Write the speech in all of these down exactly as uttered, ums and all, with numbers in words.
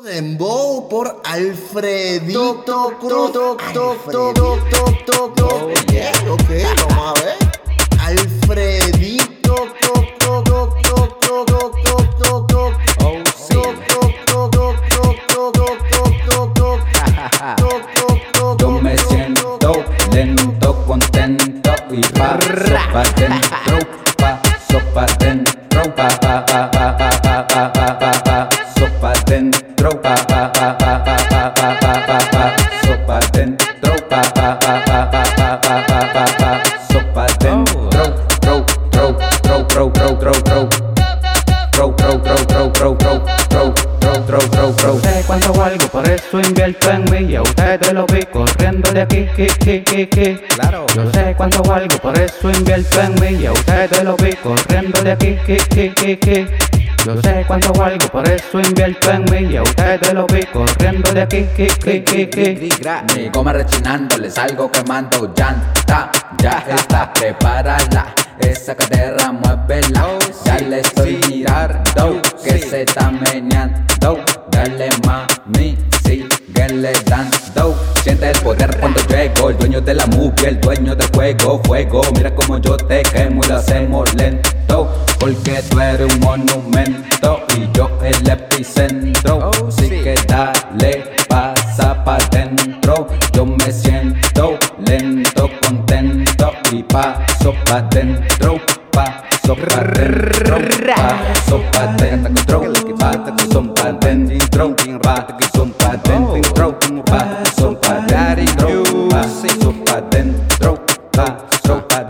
Dembow por Alfredito Cruz. Alfredito. Oh, yeah, ok, vamos a ver. Alfredito. Oh, sí. Yo me siento lento, contento y paso pa' dentro, paso pa' dentro, pa pa pa pa pa pa pa pa pa paso pa' dentro, pa pa pa pa pa pa pa pa pa paso pa' dentro, pa pa pa pa pa pa pa pa pa paso pa' dentro, tro tro tro tro tro tro tro tro tro tro tro tro tro tro tro tro tro. Sé cuánto valgo, por eso invierto en mí y a ustedes lo vi corriendo de aquí, ki, ki, ki, ki. Claro. Yo sé cuánto valgo, por eso invierto en mí y a ustedes lo vi corriendo de aquí, ki, ki, ki, ki. Yo sé cuánto valgo, por eso invierto en mí y a ustedes lo vi corriendo de aquí, ki, ki, ki, ki. Mi goma rechinando, le salgo quemando llanta, ya está, prepárala. Esa cadera muévela, ya le estoy mirando que se está meneando. Dale mami, síguele dando. Siente el poder cuando llego, el dueño de la movie, el dueño del juego, fuego. Mira como yo te quemo y lo hacemos lento, porque tú eres un monumento y yo el epicentro. Así que dale, pasa pa' dentro. Yo me siento lento, contento y paso pa' dentro, paso pa' dentro, paso pa' dentro, paso pa' dentro, paso pa' dentro, paso pa' dentro, paso pa' dentro, paso pa'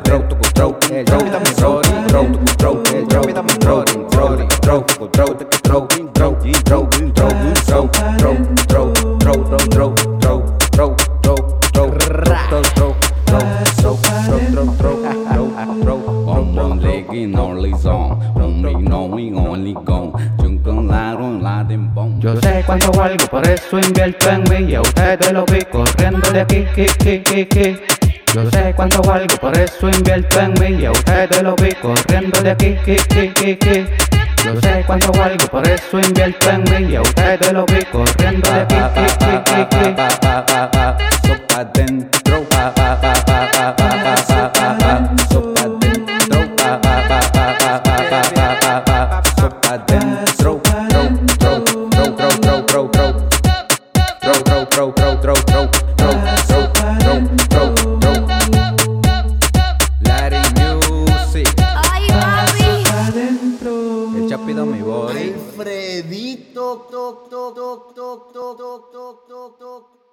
Yo sé cuánto valgo, por eso invierto en mí y a ustedes lo vi corriendo de aquí, ki, ki, ki, ki. Yo sé cuánto valgo, por eso invierto en mí y a ustedes lo vi corriendo de aquí, ki, ki, ki, ki. Yo sé cuánto valgo, por eso invierto en mí y a ustedes lo vi corriendo de aquí, ki, ki, ki, ki. Paso pa' dentro, pa pa pa pa pa pa pa pa paso pa' dentro, pa pa pa pa pa pa pa pa pa paso pa' dentro, tro tro tro tro tro tro tro tro tro tro tro tro tro tro tro tro. Latin music. Ay, papi. El Chapido mi boy. Alfredito.